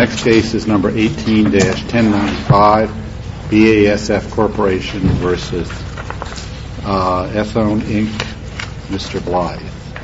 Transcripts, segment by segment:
next case is number 18-1095, BASF Corporation versus Ethone Inc. Mr. Blythe.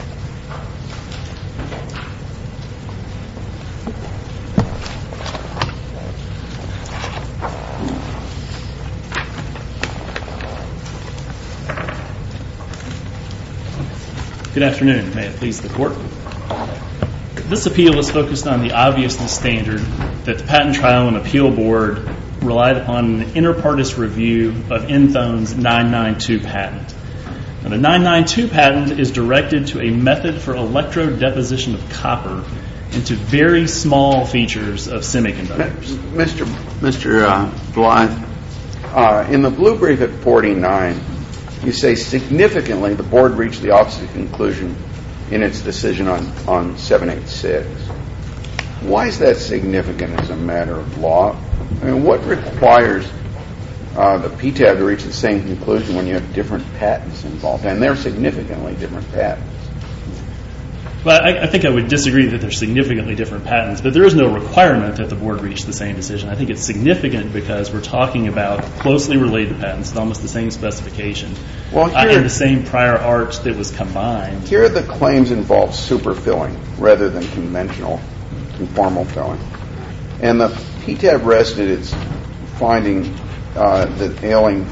Good afternoon. May it please the Court. This appeal is focused on the obviousness standard that the Patent Trial and Appeal Board relied upon an inter partes review of Enthone's 992 patent. Now, the 992 patent is directed to a method for electrodeposition of copper into very small features of semiconductors. Mr. Blythe, in the blue brief at 49, you say significantly the Board reached the opposite conclusion in its decision on 786. Why is that significant as a matter of law? I mean, what requires the PTAB to reach the same conclusion when you have different patents involved? And they're significantly different patents. Well, I think I would disagree that they're significantly different patents, but there is no requirement that the Board reach the same decision. I think it's significant because we're talking about closely related patents with almost the same specification and the same prior art that was combined. Here the claims involve superfilling rather than conventional conformal filling. And the PTAB rested its finding that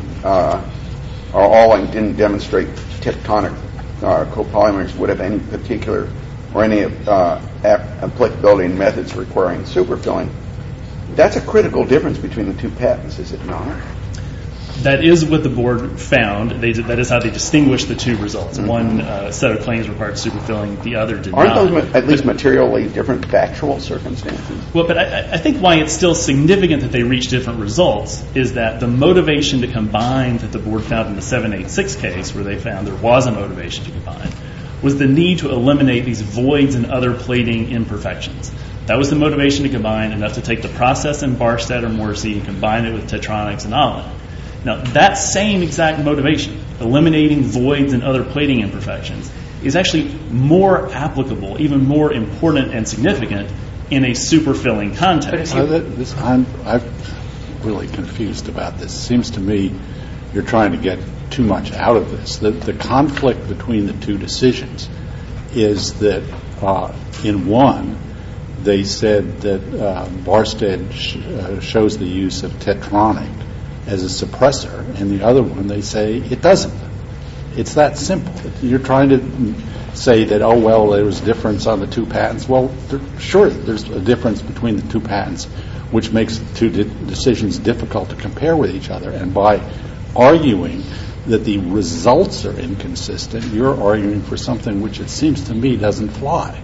Alling didn't demonstrate tectonic copolymers would have any particular or any applicability in methods requiring superfilling. That's a critical difference between the two patents, is it not? That is what the Board found. That is how they distinguished the two results. Mm-hmm. One set of claims required superfilling, the other did not. Aren't those at least materially different factual circumstances? Well, but I think why it's still significant that they reach different results is that the motivation to combine that the Board found in the 786 case, where they found there was a motivation to combine, was the need to eliminate these voids and other plating imperfections. That was the motivation to combine, enough to take the process in Barstead or Morrissey and combine it with Tetronics and Allen. Now, that same exact motivation, eliminating voids and other plating imperfections, is actually more applicable, even more important and significant in a superfilling context. I'm really confused about this. It seems to me you're trying to get too much out of this. The conflict between the two decisions is that in one, they said that Barstead shows the use of Tetronic as a suppressor, and the other one they say it doesn't. It's that simple. You're trying to say that, oh, well, there was a difference on the two patents. Well, sure, there's a difference between the two patents, which makes the two decisions difficult to compare with each other. And by arguing that the results are inconsistent, you're arguing for something which it seems to me doesn't fly.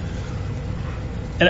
And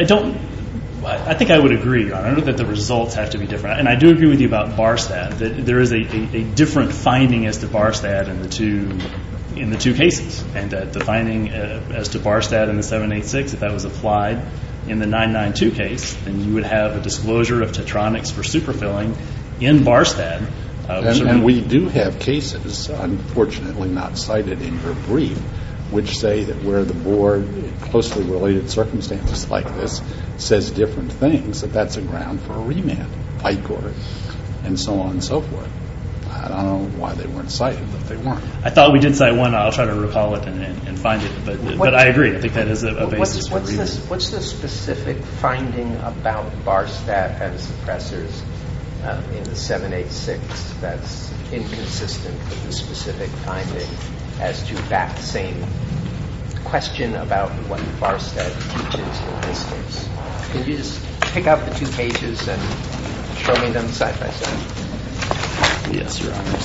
I think I would agree, Your Honor, that the results have to be different. And I do agree with you about Barstead, that there is a different finding as to Barstead in the two cases. And that the finding as to Barstead in the 786, if that was applied in the 992 case, then you would have a disclosure of Tetronics for superfilling in Barstead. And we do have cases, unfortunately not cited in your brief, which say that where the Board, in closely related circumstances like this, says different things, that's a ground for a remand, Picor, and so on and so forth. I don't know why they weren't cited, but they weren't. I thought we did cite one. I'll try to recall it and find it. But I agree. I think that is a basis for remand. What's the specific finding about Barstead and suppressors in the 786 that's inconsistent with the specific finding as to that same question about what Barstead teaches in this case? Can you just pick out the two cases and show me them side by side? Yes, Your Honor.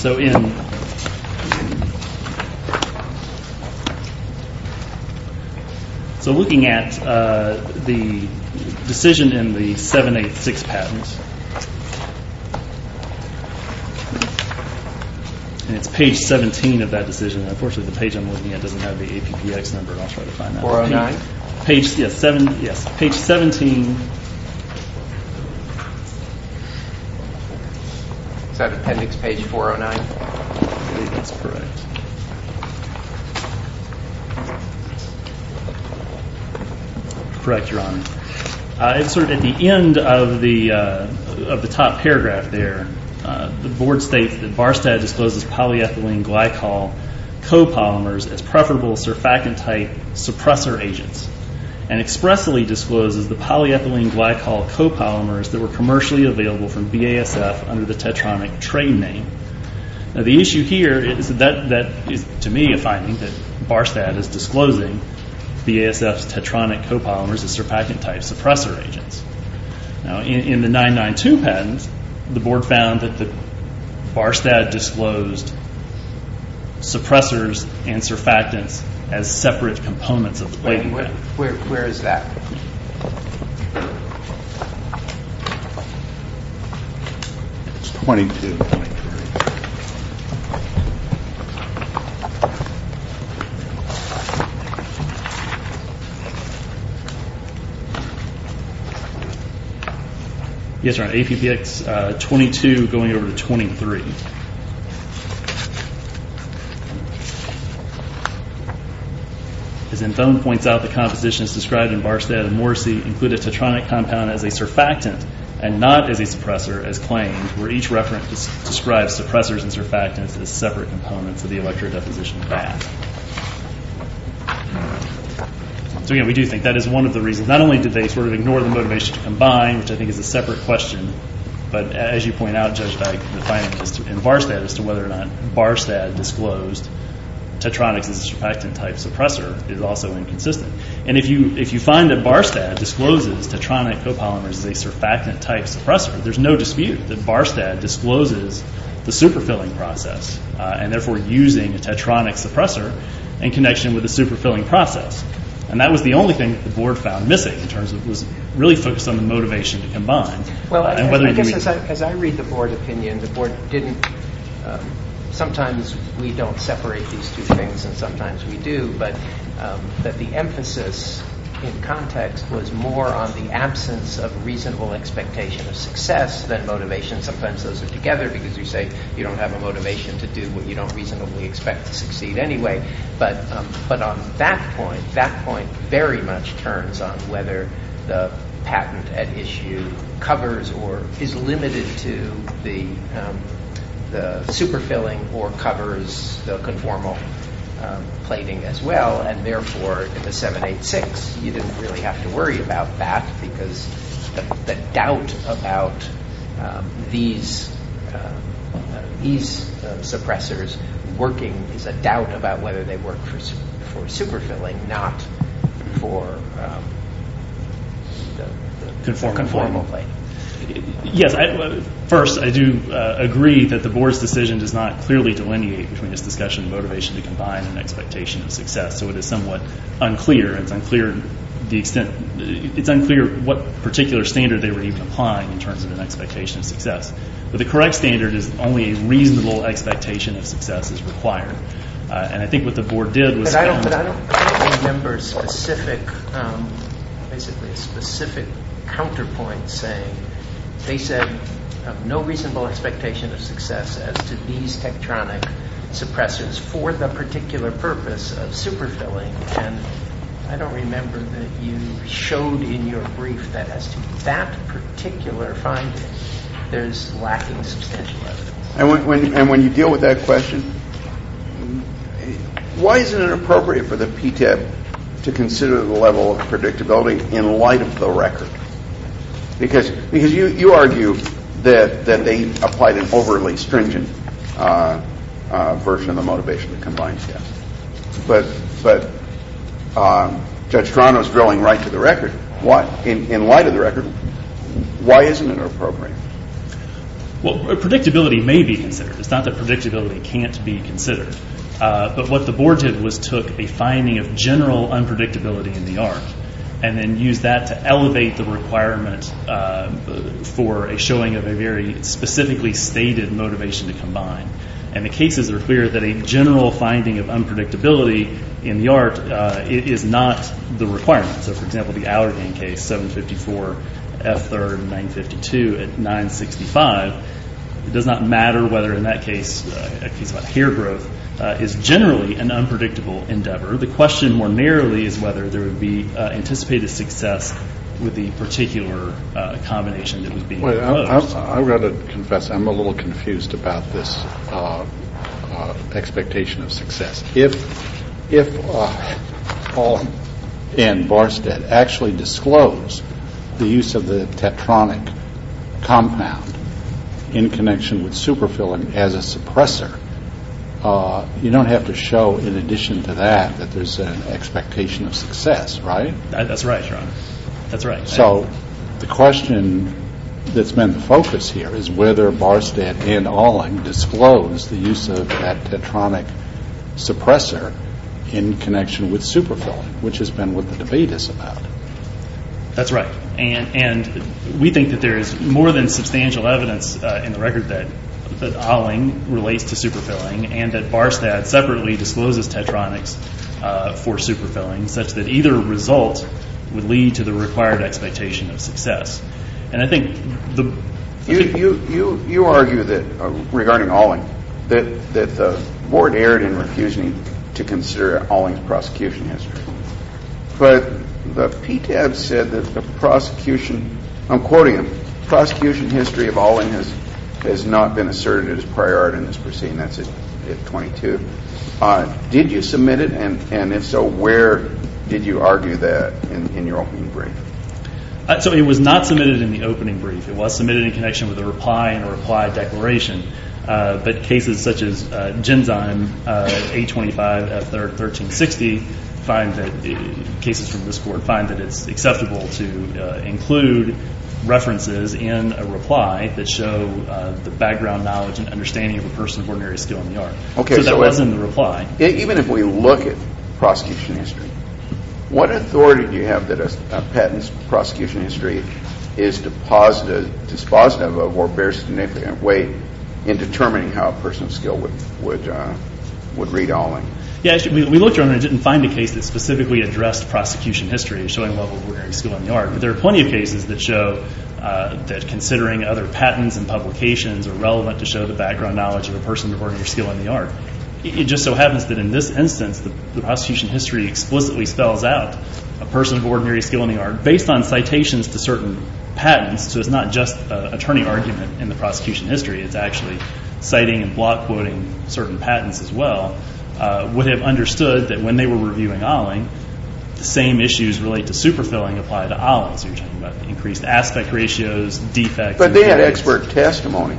So looking at the decision in the 786 patent, and it's page 17 of that decision. Unfortunately, the page I'm looking at doesn't have the APPX number, and I'll try to find that. 409? Page 17. Is that appendix page 409? I believe that's correct. Correct, Your Honor. It's sort of at the end of the top paragraph there. The board states that Barstad discloses polyethylene glycol copolymers as preferable surfactant-type suppressor agents, and expressly discloses the polyethylene glycol copolymers that were commercially available from BASF under the Tetronic trade name. Now, the issue here is that is, to me, a finding that Barstad is disclosing BASF's Tetronic copolymers as surfactant-type suppressor agents. Now, in the 992 patent, the board found that the Barstad disclosed suppressors and surfactants as separate components of the plating pad. Where is that? It's 22. Yes, Your Honor, APPX 22 going over to 23. As Anthone points out, the compositions described in Barstad and Morrissey include a Tetronic compound as a surfactant and not as a suppressor as claimed, where each reference describes suppressors and surfactants as separate components of the electrodeposition bath. So again, we do think that is one of the reasons. Not only did they sort of ignore the motivation to combine, which I think is a separate question, but as you point out, Judge Dyke, the finding in Barstad as to whether or not Barstad disclosed Tetronics as a surfactant-type suppressor is also inconsistent. And if you find that Barstad discloses Tetronic copolymers as a surfactant-type suppressor, there's no dispute that Barstad discloses the superfilling process and therefore using a Tetronic suppressor in connection with the superfilling process. And that was the only thing that the board found missing in terms of was really focused on the motivation to combine. Well, I guess as I read the board opinion, the board didn't. Sometimes we don't separate these two things, and sometimes we do. But that the emphasis in context was more on the absence of reasonable expectation of success than motivation. Sometimes those are together because you say you don't have a motivation to do what you don't reasonably expect to succeed anyway. But on that point very much turns on whether the patent at issue covers or is limited to the superfilling or covers the conformal plating as well, and therefore in the 786 you didn't really have to worry about that because the doubt about these suppressors working is a doubt about whether they work for superfilling, not for the conformal plating. Yes, first I do agree that the board's decision does not clearly delineate between this discussion of motivation to combine and expectation of success. So it is somewhat unclear. It's unclear the extent. It's unclear what particular standard they were even applying in terms of an expectation of success. But the correct standard is only a reasonable expectation of success is required. And I think what the board did was. But I don't remember specific, basically a specific counterpoint saying. They said no reasonable expectation of success as to these Tetronic suppressors for the particular purpose of superfilling. And I don't remember that you showed in your brief that as to that particular finding, there's lacking substantial evidence. And when you deal with that question, why isn't it appropriate for the PTAB to consider the level of predictability in light of the record? Because you argue that they applied an overly stringent version of the motivation to combine test. But Judge Toronto's drilling right to the record. Why, in light of the record, why isn't it appropriate? Well, predictability may be considered. It's not that predictability can't be considered. But what the board did was took a finding of general unpredictability in the art and then use that to elevate the requirement for a showing of a very specifically stated motivation to combine. And the cases are clear that a general finding of unpredictability in the art is not the requirement. So, for example, the Allergan case, 754 F3rd 952 at 965, it does not matter whether in that case, a case about hair growth, is generally an unpredictable endeavor. The question more narrowly is whether there would be anticipated success with the particular combination that was being Wait, proposed. I've got to confess, I'm a little confused about this expectation of success. If Paul and Barstead actually disclose the use of the tetronic compound in connection with superfilling as a suppressor, you don't have to show, in addition to that there's an expectation of success, right? That's right, Your Honor. That's right. So the question that's been the focus here is whether Barstead and Alling disclose the use of that tetronic suppressor in connection with superfilling, which has been what the debate is about. That's right. And we think that there is more than substantial evidence in the record that Alling relates to superfilling and that Barstead separately discloses tetronics for superfilling, such that either result would lead to the required expectation of success. And I think you argue that regarding Alling that the board erred in refusing to consider Alling's prosecution history, but the PTAB said that the prosecution, I'm quoting him, prosecution history of Alling has not been asserted as prior art in this proceeding. That's at 22. Did you submit it, and if so, where did you argue that in your opening brief? So it was not submitted in the opening brief. It was submitted in connection with a reply and a reply declaration. But cases such as Genzyme 825 F3rd 1360 find that cases from this court find that it's acceptable to include references in a reply that show the background knowledge and understanding of a person of ordinary skill in the art. Okay, so that was in the reply. Even if we look at prosecution history, what authority do you have that a patent's prosecution history is dispositive of or bears significant weight in determining how a person of skill would read Alling? Yeah, actually, we looked around and didn't find a case that specifically addressed prosecution history showing a level of ordinary skill in the art. But there are plenty of cases that show that considering other patents and publications are relevant to show the background knowledge of a person of ordinary skill in the art. It just so happens that in this instance, the prosecution history explicitly spells out a person of ordinary skill in the art based on citations to certain patents. So it's not just an attorney argument in the prosecution history. It's actually citing and block quoting certain patents as well. Would have understood that when they were reviewing Alling, the same issues relate to superfilling apply to Alling. So you're talking about increased aspect ratios, defects. But they had expert testimony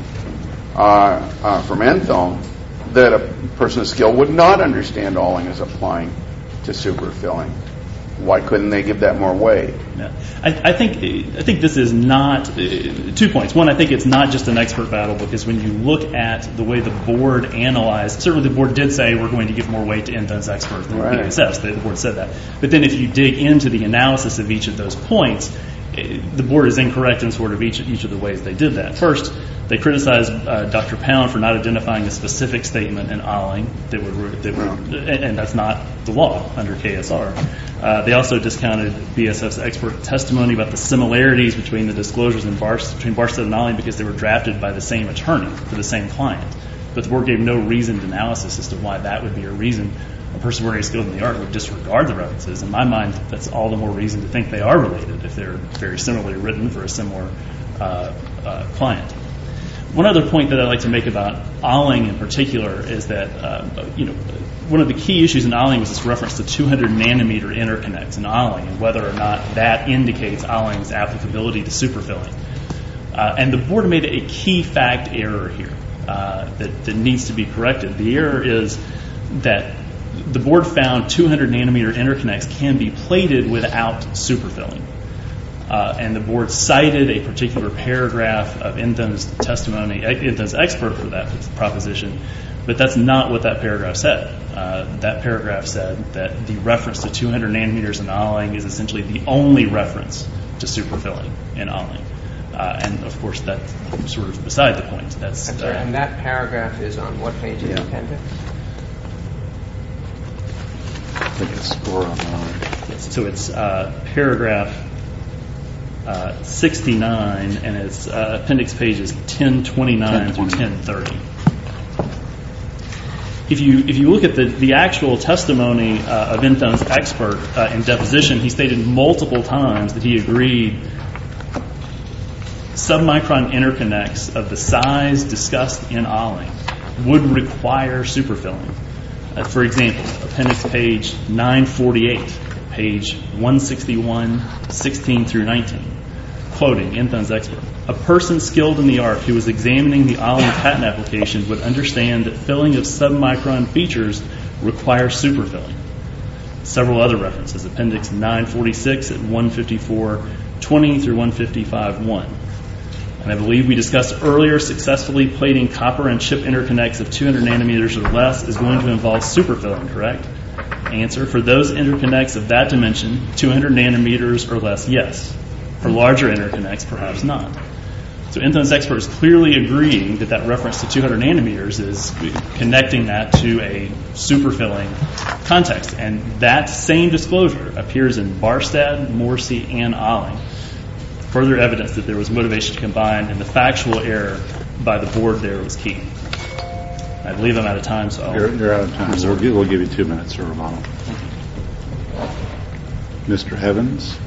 from Enthone that a person of skill would not understand Alling as applying to superfilling. Why couldn't they give that more weight? Yeah. I think this is not 2 points. One, I think it's not just an expert battle because when you look at the way the board analyzed, certainly the board did say we're going to give more weight to Enthone's expert than BASF. The board said that. But then if you dig into the analysis of each of those points, the board is incorrect in sort of each of the ways they did that. First, they criticized Dr. Pound for not identifying a specific statement in Alling and that's not the law under KSR. They also discounted BASF's expert testimony about the similarities between the disclosures between Barstead and Alling because they were drafted by the same attorney for the same client. But the board gave no reasoned analysis as to why that would be a reason a person of ordinary skill in the art would disregard the references. In my mind, that's all the more reason to think they are related if they're very similarly written for a similar client. One other point that I'd like to make about Alling in particular is that one of the key issues in Alling was this reference to 200 nanometer interconnects in Alling and whether or not that indicates Alling's applicability to superfilling. And the board made a key fact error here that needs to be corrected. The error is that the board found 200 nanometer interconnects can be plated without superfilling. And the board cited a particular paragraph of Enthone's testimony, Enthone's expert for that proposition, but that's not what that paragraph said. That paragraph said that the reference to 200 nanometers in Alling is essentially the only reference to superfilling in Alling. And, of course, that's sort of beside the point. And that paragraph is on what page of the appendix? I think it's 409. So it's paragraph 69, and it's appendix pages 1029 through 1030. if you look at the actual testimony of Enthone's expert in deposition, he stated multiple times that he agreed submicron interconnects of the size discussed in Alling would require superfilling. For example, appendix page 948, page 161, 16 through 19, quoting Enthone's expert. A person skilled in the art who was examining the Alling patent application would understand that filling of submicron features requires superfilling. Several other references, appendix 946 at 154.20 through 155.1. And I believe we discussed earlier, successfully plating copper and chip interconnects of 200 nanometers or less is going to involve superfilling, correct? Answer, for those interconnects of that dimension, 200 nanometers or less, yes. For larger interconnects, perhaps not. So Enthone's expert is clearly agreeing that reference to 200 nanometers is connecting that to a superfilling context. And that same disclosure appears in Barstad, Morrissey, and Alling. Further evidence that there was motivation to combine, and the factual error by the board there was key. I believe I'm out of time, so you're out of time. So we'll give you 2 minutes, Sir Romano. Mr. Evans.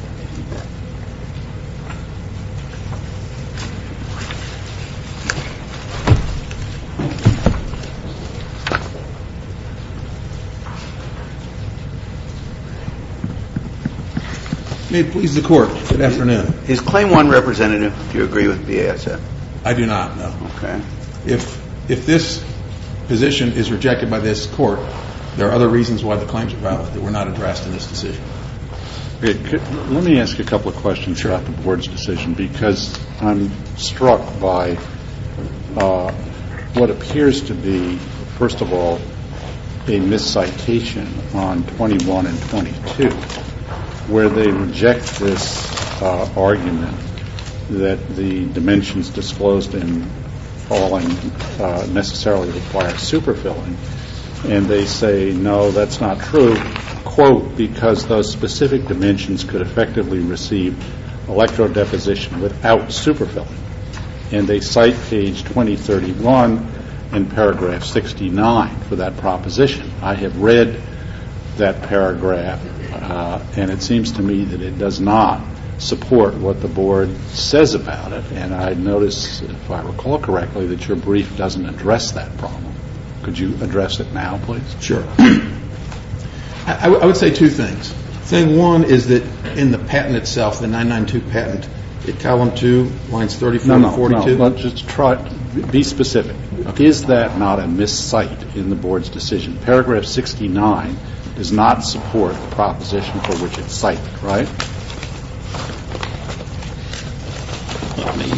May it please the Court. Good afternoon. Is Claim 1 representative? Do you agree with BASF? I do not, no. Okay. If this position is rejected by this Court, there are other reasons why the claims are valid that were not addressed in this decision. Let me ask you a couple of questions about the Board's decision, because I'm struck by what appears to be, first of all, a miscitation on 21 and 22, where they reject this argument that the dimensions disclosed in Alling necessarily require superfilling. And they say, no, that's not true, quote, because those specific dimensions could effectively receive electrodeposition without superfilling. And they cite page 2031 and paragraph 69 for that proposition. I have read that paragraph, and it seems to me that it does not support what the Board says about it. And I notice, if I recall correctly, that your brief doesn't address that problem. Could you address it now, please? Sure. I would say two things. Thing one is that in the patent itself, the 992 patent, at column 2, lines 34 and 42. No, let's just try, be specific. Okay. Is that not a miscite in the Board's decision? Paragraph 69 does not support the proposition for which it's cited, right? Let me...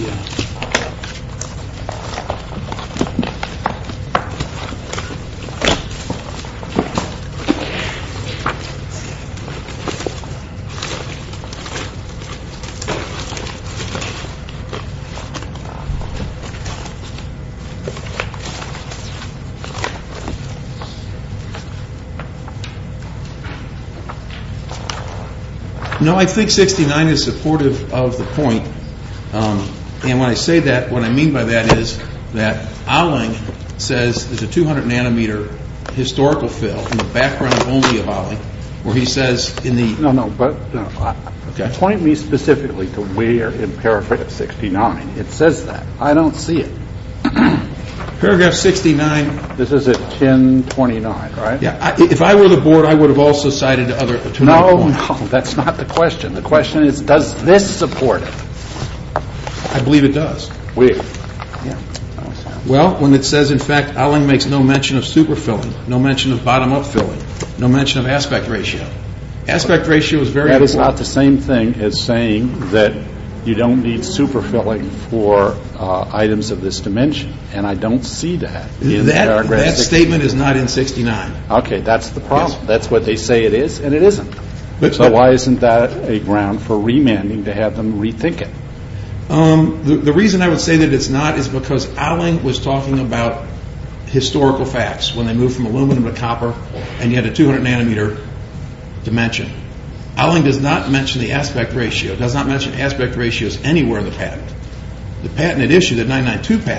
No, I think 69 is supportive of the point. And when I say that, what I mean by that is that Alling says there's a 200 nanometer historical fill in the background only of Alling, where he says in the... Okay. Point me specifically to where in paragraph 69 it says that. I don't see it. Paragraph 69... This is at 1029, right? Yeah. If I were the Board, I would have also cited other... No, that's not the question. The question is, does this support it? I believe it does. Where? Yeah. Well, when it says, in fact, Alling makes no mention of superfilling, no mention of bottom-up filling, no mention of aspect ratio. Aspect ratio is very important. That is not the same thing as saying that you don't need superfilling for items of this dimension. And I don't see that in paragraph 69. That statement is not in 69. Okay, that's the problem. Yes. That's what they say it is, and it isn't. So why isn't that a ground for remanding to have them rethink it? The reason I would say that it's not is because Alling was talking about historical facts when they moved from aluminum to copper, and you had a 200 nanometer dimension. Alling does not mention the aspect ratio, does not mention aspect ratios anywhere in the patent. The patent at issue, the 992 patent,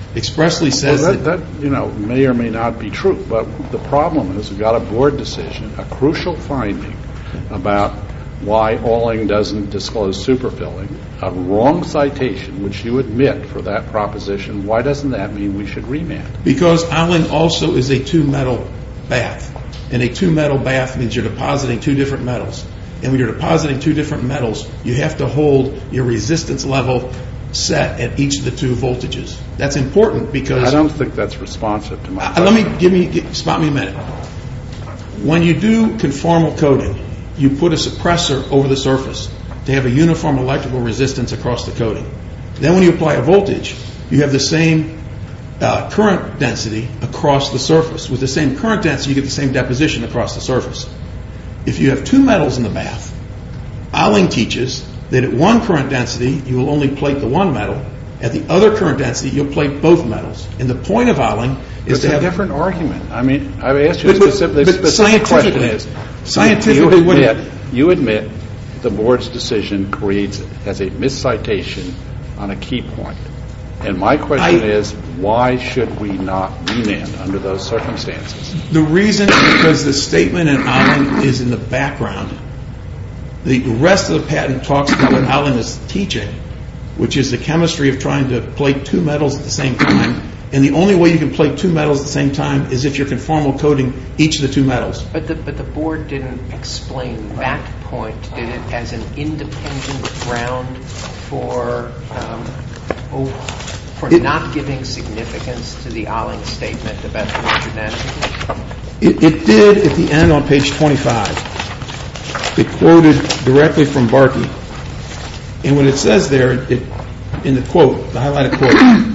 expressly says that may or may not be true, but the problem is we've got a board decision, a crucial finding about why Alling doesn't disclose superfilling, a wrong citation, which you admit for that proposition. Why doesn't that mean we should remand? Because Alling also is a two-metal bath, and a two-metal bath means you're depositing two different metals. And when you're depositing two different metals, you have to hold your resistance level set at each of the two voltages. That's important because I don't think that's responsive to my question. Spot me a minute. When you do conformal coating, you put a suppressor over the surface to have a uniform electrical resistance across the coating. Then when you apply a voltage, you have the same current density across the surface. With the same current density, you get the same deposition across the surface. If you have two metals in the bath, Alling teaches that at one current density, you will only plate the one metal. At the other current density, you'll plate both metals. And the point of Alling is to have a different argument. I mean, I've asked you a specific question is, you admit the board's decision has a miscitation on a key point. And my question is, why should we not remand under those circumstances? The reason is because the statement in Alling is in the background. The rest of the patent talks about what Alling is teaching, which is the chemistry of trying to plate two metals at the same time. And the only way you can plate two metals at the same time is if you're conformal coating each of the two metals. But the board didn't explain that point, did it, as an independent ground for not giving significance to the Alling statement about the 200 nanometers? It did at the end on page 25. It quoted directly from Barkey. And what it says there, in the quote, the highlighted quote,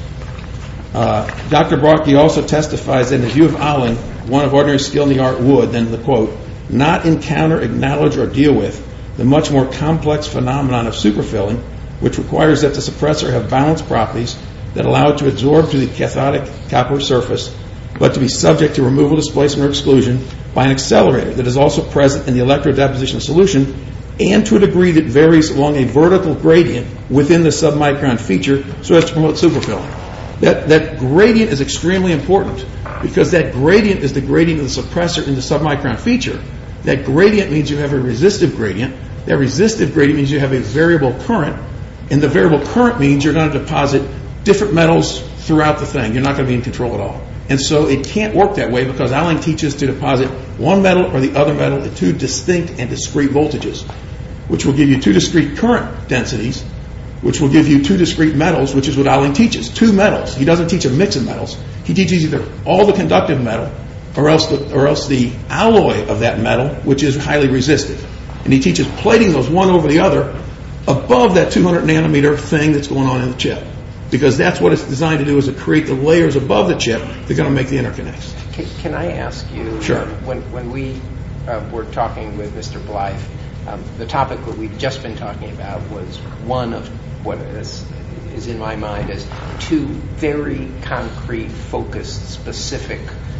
Dr. Barkey also testifies that in the view of Alling, one of ordinary skill in the art would, then the quote, not encounter, acknowledge, or deal with the much more complex phenomenon of superfilling, which requires that the suppressor have balanced properties that allow it to absorb to the cathodic copper surface, but to be subject to removal, displacement, or exclusion by an accelerator that is also present in the electrodeposition solution and to a degree that varies along a vertical gradient within the submicron feature so as to promote superfilling. That gradient is extremely important because that gradient is the gradient of the suppressor in the submicron feature. That gradient means you have a resistive gradient. That resistive gradient means you have a variable current, and the variable current means you're going to deposit different metals throughout the thing. You're not going to be in control at all. And so it can't work that way because Alling teaches to deposit one metal or the other metal at two distinct and discrete voltages, which will give you two discrete current densities, which will give you two discrete metals, which is what Alling teaches, two metals. He doesn't teach a mix of metals. He teaches either all the conductive metal or else the alloy of that metal, which is highly resistive. And he teaches plating those one over the other above that 200 nanometer thing that's going on in the chip. Because that's what it's designed to do, is to create the layers above the chip that are going to make the interconnects. Can I ask you, sure. When we were talking with Mr. Blythe, the topic that we've just been talking about was one of what is in my mind as two very concrete, focused, specific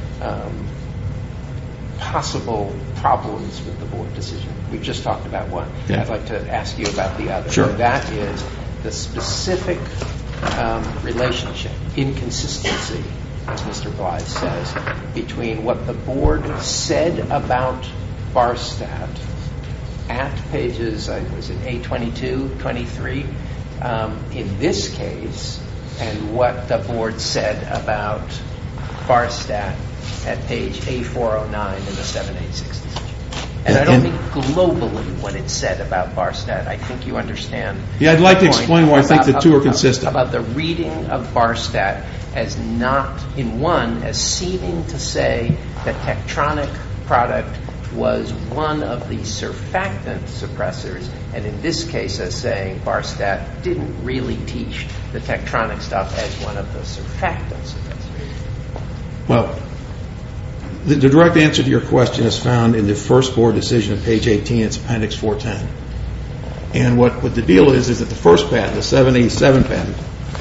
possible problems with the board decision. We've just talked about one. Yeah. I'd like to ask you about the other. Sure. And that is the specific relationship, inconsistency, as Mr. Blythe says, between what the board said about Barstat at pages, was it A22, 23, in this case, and what the board said about Barstat at page A409 in the 786 decision. And I don't mean globally what it said about Barstat. I think you understand. Yeah, I'd like to explain why I think the two are consistent. About the reading of Barstat as not, in one, as seeming to say that Tektronix product was one of the surfactant suppressors, and in this case as saying Barstat didn't really teach the Tektronix stuff as one of the surfactant suppressors. Well, the direct answer to your question is found in the first board decision at page 18. It's Appendix 410. And what the deal is that the first patent, the 787 patent,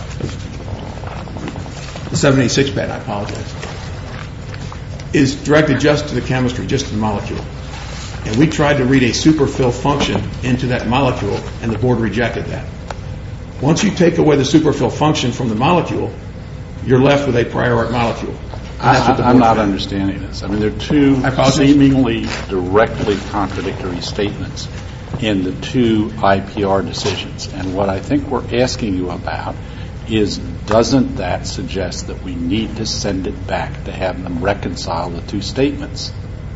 the 786 patent, I apologize, is directed just to the chemistry, just to the molecule. And we tried to read a superfill function into that molecule, and the board rejected that. Once you take away the superfill function from the molecule, you're left with a prior art molecule. I'm not understanding this. I mean, there are two seemingly directly contradictory statements in the two IPR decisions. And what I think we're asking you about is, doesn't that suggest that we need to send it back to have them reconcile the two statements?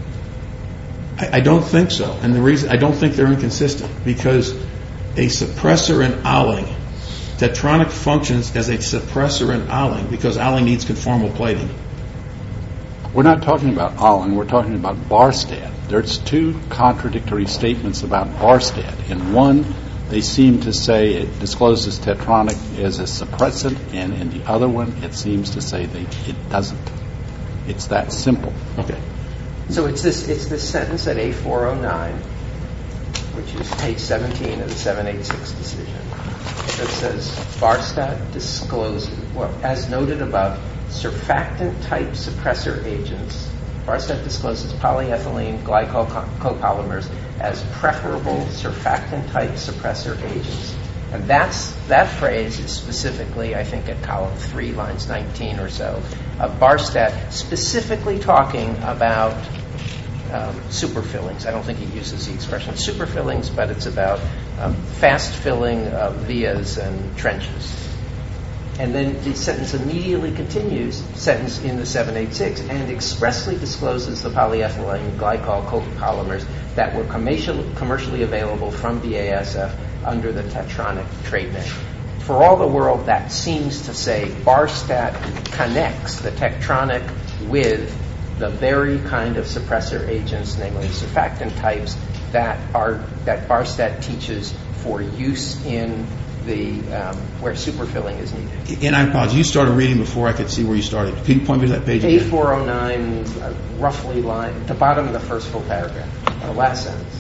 I don't think so. And the reason I don't think they're inconsistent, because a suppressor in Alling, Tetronic functions as a suppressor in Alling because Alling needs conformal plating. We're not talking about Alling. We're talking about Barstad. There's two contradictory statements about Barstad. In one, they seem to say it discloses Tetronic as a suppressant, and in the other one, it seems to say it doesn't. It's that simple. Okay. So it's this sentence at A409, which is page 17 of the 786 decision, that says Barstad discloses, well, as noted above, surfactant-type suppressor agents. Barstad discloses polyethylene glycol copolymers as preferable surfactant-type suppressor agents. And that phrase is specifically, I think, at column 3, lines 19 or so, of Barstad specifically talking about superfillings. I don't think he uses the expression superfillings, but it's about fast-filling vias and trenches. And then the sentence immediately continues, sentence in the 786, and expressly discloses the polyethylene glycol copolymers that were commercially available from BASF under the Tetronic trade name. For all the world, that seems to say Barstad connects the Tetronic with the very kind of suppressor agents, namely surfactant types, that Barstad teaches for use in the where superfilling is needed. And I apologize. You started reading before I could see where you started. Can you point me to that page again? A409, roughly line, the bottom of the first full paragraph, the last sentence.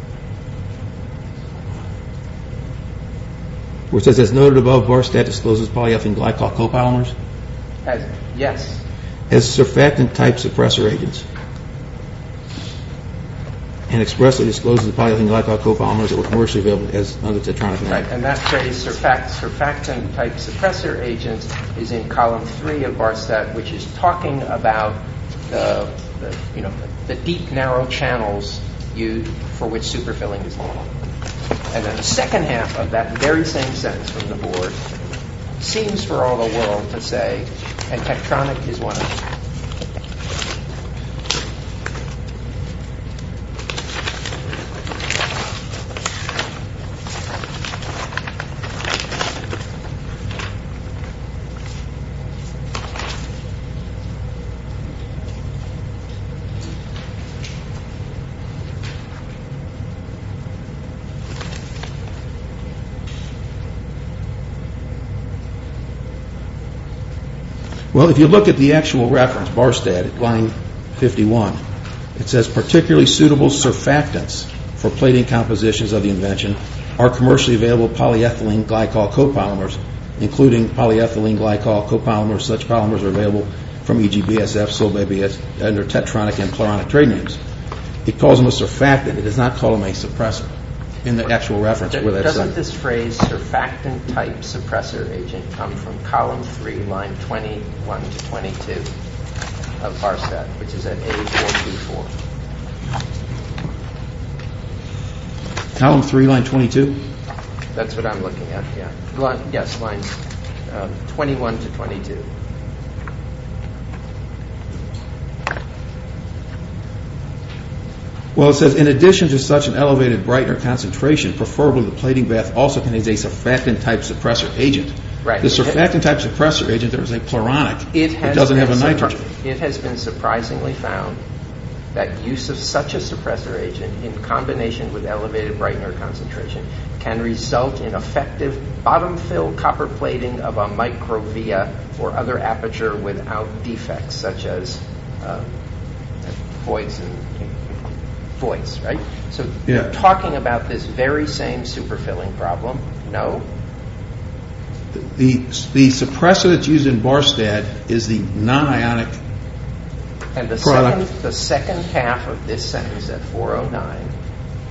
Where it says, as noted above, Barstad discloses polyethylene glycol copolymers? Yes. As surfactant-type suppressor agents. And expressly discloses the polyethylene glycol copolymers that were commercially available as under Tetronic name. Right, and that phrase, surfactant-type suppressor agents, is in column 3 of Barstad, which is talking about the deep, narrow channels used for which superfilling is needed. And then the second half of that very same sentence from the board seems for all the world to say, and Tetronic is one of them. Well, if you look at the actual reference, Barstad, at line 51, it says particularly suitable surfactants for plating compositions of the invention are commercially available polyethylene glycol copolymers, including polyethylene glycol copolymers. Such polymers are available from e.g. BASF, Solvay, under Tetronic and Pluronic trade names. It calls them a surfactant. It does not call them a suppressor in the actual reference. Doesn't this phrase surfactant-type suppressor agent come from column 3, line 21 to 22 of Barstad, which is at A424? Column 3, line 22? That's what I'm looking at, yeah. Lines 21 to 22. Well, it says, in addition to such an elevated brightener concentration, preferably the plating bath also contains a surfactant-type suppressor agent. Right. The surfactant-type suppressor agent, there is a Pluronic. It doesn't have a nitrogen. It has been surprisingly found that use of such a suppressor agent in combination with elevated brightener concentration can result in effective bottom-fill copper plating of a microvia or other aperture without defects, such as voids, right? So you're talking about this very same superfilling problem. No? The suppressor that's used in Barstad is the non-ionic and product. The second half of this sentence at 409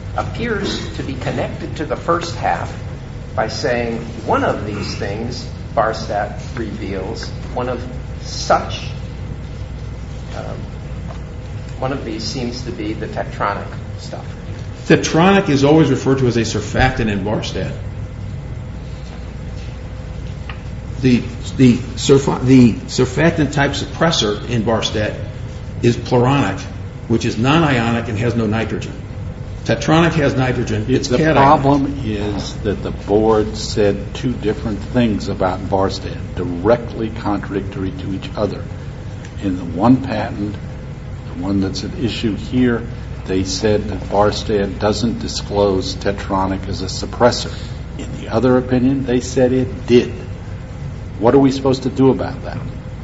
appears to be connected to the first half by saying one of these things Barstat reveals, one of these seems to be the Tetronic stuff. Tetronic is always referred to as a surfactant in Barstat. The surfactant type suppressor in Barstat is pluronic, which is non-ionic and has no nitrogen. Tetronic has nitrogen. It's the cationic. problem is that the board said two different things about Barstat, directly contradictory to each other. In the one patent, the one that's at issue here, they said that Barstat doesn't disclose Tetronic as a suppressor. In the other opinion, they said it did. What are we supposed to do about that?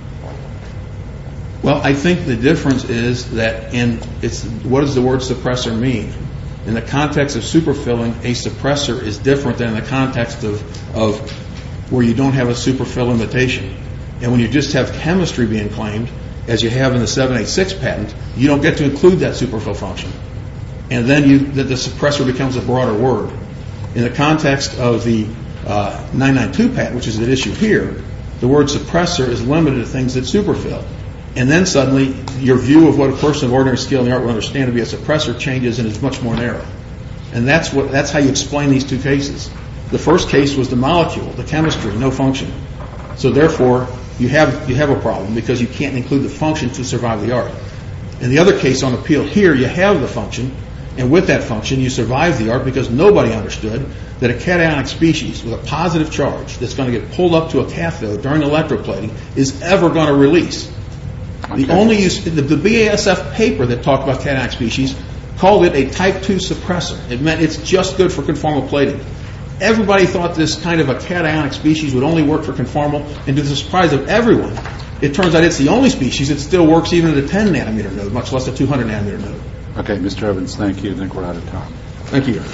Well, I think the difference is that what does the word suppressor mean? In the context of superfilling, a suppressor is different than in the context of where you don't have a superfill limitation. And when you just have chemistry being claimed, as you have in the 786 patent, you don't get to include that superfill function. And then the suppressor becomes a broader word. In the context of the 992 patent, which is at issue here, the word suppressor is limited to things that superfill. And then suddenly your view of what a person of ordinary skill in the art will understand to be a suppressor changes and is much more narrow. And that's how you explain these two cases. The first case was the molecule, the chemistry, no function. So therefore, you have a problem because you can't include the function to survive the art. In the other case on appeal here, you have the function, and with that function, you survive the art because nobody understood that a cationic species with a positive charge that's going to get pulled up to a cathode during electroplating is ever going to release. Okay. The only use, the BASF paper that talked about cationic species called it a type 2 suppressor. It meant it's just good for conformal plating. Everybody thought this kind of a cationic species would only work for conformal, and to the surprise of everyone, it turns out it's the only species that still works even at a 10 nanometer node, much less a 200 nanometer node. Okay, Mr. Evans, thank you. I think we're out of time. Thank you.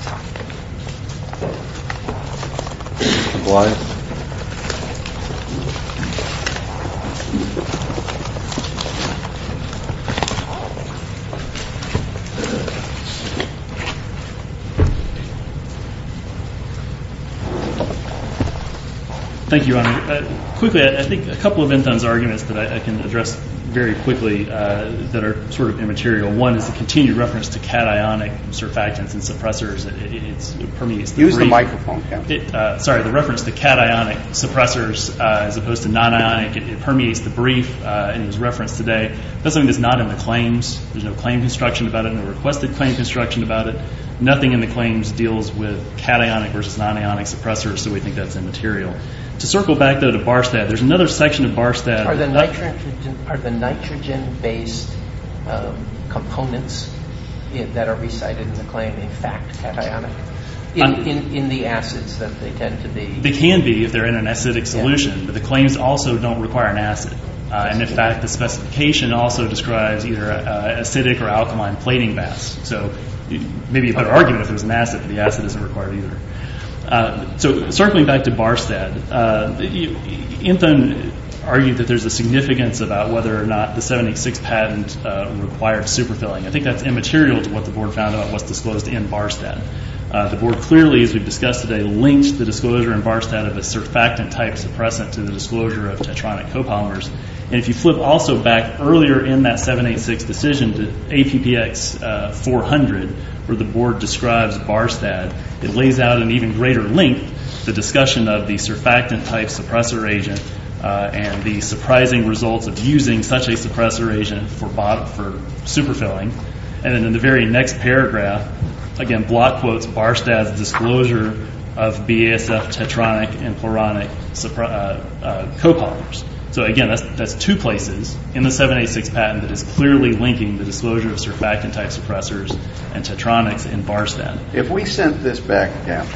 Mr. Blythe. Thank you, Your Honor. Quickly, I think a couple of Enthon's arguments that I can address very quickly that are sort of immaterial. One is the continued reference to cationic surfactants and suppressors. It permeates the Use brief. the microphone, Kevin. The reference to cationic suppressors as opposed to non-ionic, it permeates the brief, and it was referenced today. That's something that's not in the claims. There's no claim construction about it, no requested claim construction about it. Nothing in the claims deals with cationic versus non-ionic suppressors, so we think that's immaterial. To circle back, though, to Barstat, there's another section of Barstat. Are the nitrogen-based components that are recited in the claim, in fact, cationic? In the acids that they tend to be? They can be if they're in an acidic solution, but the claims also don't require an acid. And in fact, the specification also describes either acidic or alkaline plating baths. So maybe a better argument if it was an acid, but the acid isn't required either. So circling back to Barstat, Enthon argued that there's a significance about whether or not the 786 patent required superfilling. I think that's immaterial to what the board found about what's disclosed in Barstat. The board clearly, as we've discussed today, linked the disclosure in Barstat of a surfactant-type suppressant to the disclosure of tetronic copolymers. And if you flip also back earlier in that 786 decision to APPX 400, where the board describes Barstat, it lays out in even greater length the discussion of the surfactant-type suppressor agent and the surprising results of using such a suppressor agent for superfilling. And then in the very next paragraph, again, block quotes Barstat's disclosure of BASF tetronic and pluronic copolymers. So again, that's two places in the 786 patent that is clearly linking the disclosure of surfactant-type suppressors and tetronics in Barstat. If we sent this back down,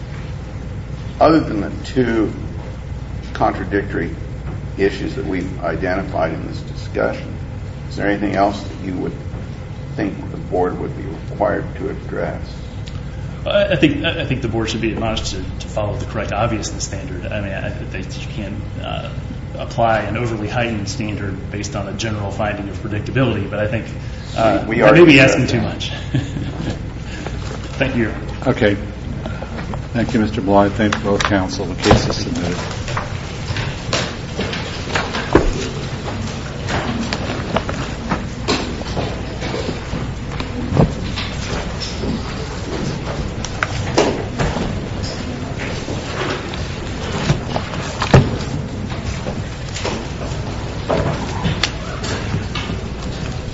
other than the two contradictory issues that we've identified in this discussion, is there anything else that you would think the board would be required to address? I think the board should be admonished to follow the correct obviousness standard. I mean, they can't apply an overly heightened standard based on a general finding of predictability, but I think we may be asking too much. Thank you. Okay. Thank you, Mr. Blythe. Thank you both counsel. The case is submitted.